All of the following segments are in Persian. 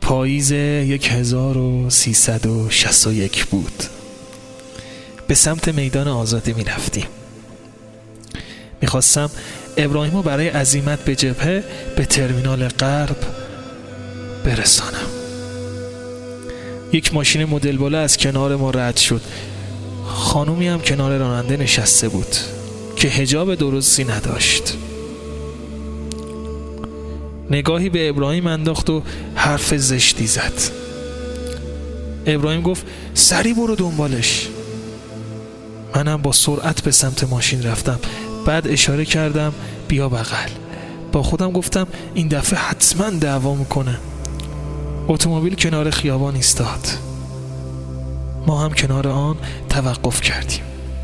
پاییز 1361 بود. به سمت میدان آزادی می رفتیم. می خواستم ابراهیم رو برای عزیمت به جبهه به ترمینال غرب برسانم. یک ماشین مدل بالا از کنار ما رد شد. خانومی هم کنار راننده نشسته بود که حجاب درستی نداشت. نگاهی به ابراهیم انداخت و حرف زشتی زد. ابراهیم گفت سری برو دنبالش. منم با سرعت به سمت ماشین رفتم. بعد اشاره کردم بیا بغل. با خودم گفتم این دفعه حتما دعوا میکنه. اتومبیل کنار خیابان ایستاد. ما هم کنار آن توقف کردیم.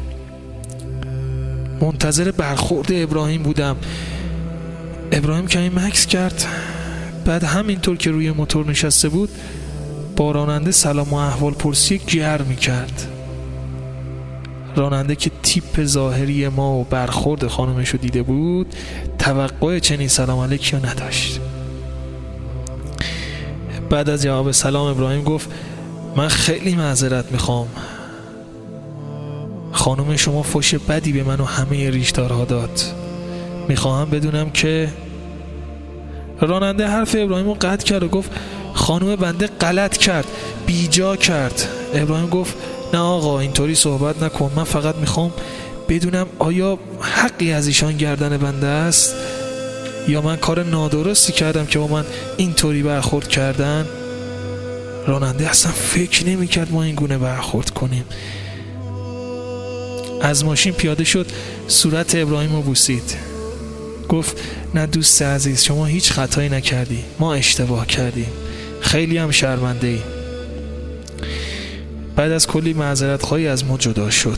منتظر برخورد ابراهیم بودم. ابراهیم کمی مکث کرد. بعد همینطور که روی موتور نشسته بود با راننده سلام و احوال پرسی گرمی کرد. راننده که تیپ ظاهری ما و برخورد خانمش رو دیده بود توقع چنین سلام علیکی رو نداشت. بعد از جواب سلام ابراهیم گفت من خیلی معذرت میخوام. خانم شما فحش بدی به من و همه ریشدارها داد. میخواهم بدونم که راننده حرف ابراهیم رو قطع کرد و گفت خانم بنده غلط کرد، بیجا کرد. ابراهیم گفت نه آقا اینطوری صحبت نکن. من فقط میخوام بدونم آیا حقی از ایشان گردن بنده است یا من کار نادرستی کردم که با من اینطوری برخورد کردن. راننده اصلا فکر نمیکرد ما این گونه برخورد کنیم. از ماشین پیاده شد، صورت ابراهیم رو بوسید. گفت نه دوست عزیز شما هیچ خطایی نکردی، ما اشتباه کردیم، خیلی هم شرمنده ای. بعد از کلی معذرت خواهی از ما جدا شد.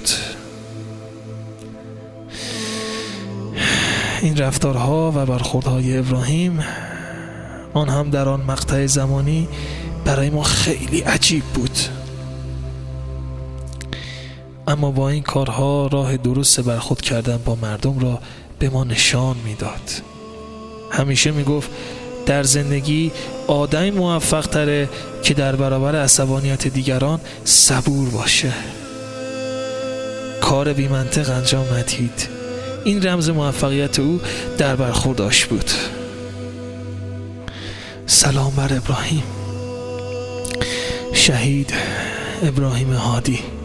این رفتارها و برخوردهای ابراهیم آن هم در آن مقطع زمانی برای ما خیلی عجیب بود. اما با این کارها راه درست برخورد کردن با مردم را به ما نشان میداد. همیشه میگفت در زندگی آدمی موفق تره که در برابر عصبانیت دیگران صبور باشه. کار بی منطق انجام ندید. این رمز موفقیت او در برخورداش بود. سلام بر ابراهیم. شهید ابراهیم هادی.